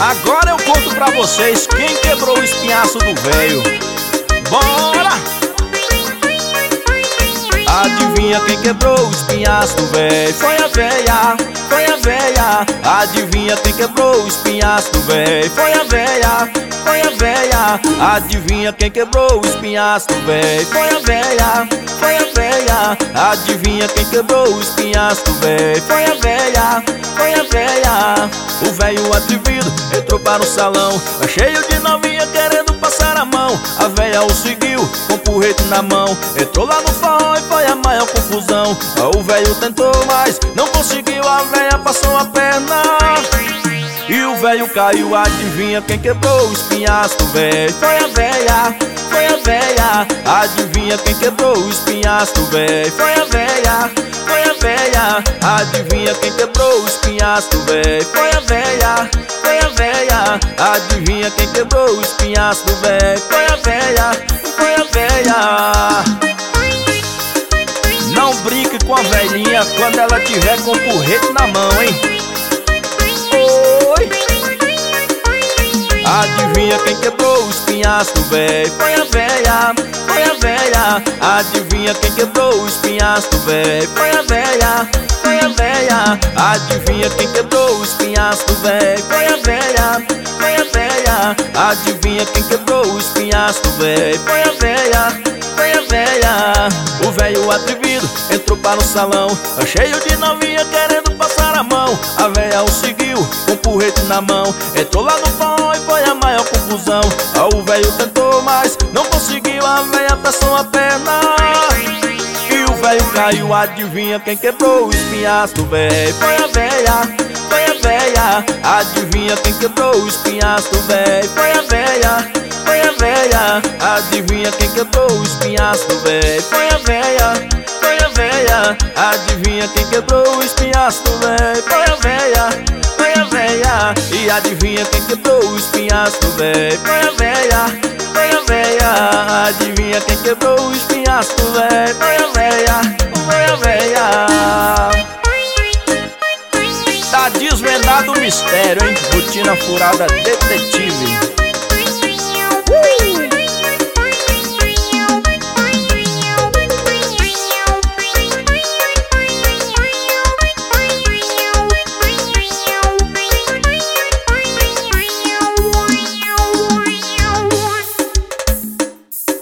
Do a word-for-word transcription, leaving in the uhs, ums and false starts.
Agora eu conto pra vocês quem quebrou o espinhaço do velho. Bora! Adivinha quem quebrou o espinhaço do velho? Foi a véia, foi a véia. Adivinha quem quebrou o espinhaço do velho? Foi a véia, foi a véia. Adivinha quem quebrou o espinhaço do velho? Foi a véia, foi a véia. Adivinha quem quebrou o espinhaço do velho? Foi a véia, foi a véia. O velho atrevido entrou para o salão, cheio de novinha querendo passar a mão. A véia o seguiu com o porrete na mão, entrou lá no forró e foi a maior confusão. O velho tentou, mas não conseguiu, a véia passou a perna e o velho caiu. Adivinha quem quebrou o espinhaço do velho? Foi a véia, foi a véia. Adivinha quem quebrou o espinhaço do velho? Foi a véia, foi a véia. Adivinha quem quebrou o espinhaço do velho? Foi a véia, foi a véia. Adivinha quem quebrou o espinhaço do velho? Foi a véia, foi a véia. Não brinque com a velhinha quando ela tiver com o porrete na mão, hein? Oi! Adivinha quem quebrou o espinhaço do velho? Foi a véia, foi a véia. Adivinha quem quebrou o espinhaço do velho? Foi a véia, foi a véia. Adivinha quem quebrou o espinhaço do velho? Foi a véia, foi a véia. Adivinha quem quebrou o espinhaço do velho? Foi a véia, foi a véia. O velho atrevido entrou para o salão, cheio de novinha querendo passar a mão. A véia o seguiu com o porrete na mão, entrou lá no forró e foi a maior confusão. O velho tentou, mas não conseguiu, a véia passou a perna e o velho caiu. Adivinha quem quebrou o espinhaço do velho? Foi a véia, foi a véia. Adivinha quem quebrou o espinhaço do velho? Foi a véia, foi a véia. Adivinha quem quebrou o espinhaço do velho? Foi a véia, foi a véia. Adivinha quem quebrou o espinhaço do velho? Foi a véia, foi a véia. E adivinha quem quebrou o espinhaço do velho? Foi a véia, foi a véia. Adivinha quem quebrou o espinhaço do velho? Foi a véia, foi a véia. Tá desvendado o mistério, hein? Rotina Furada Detetive.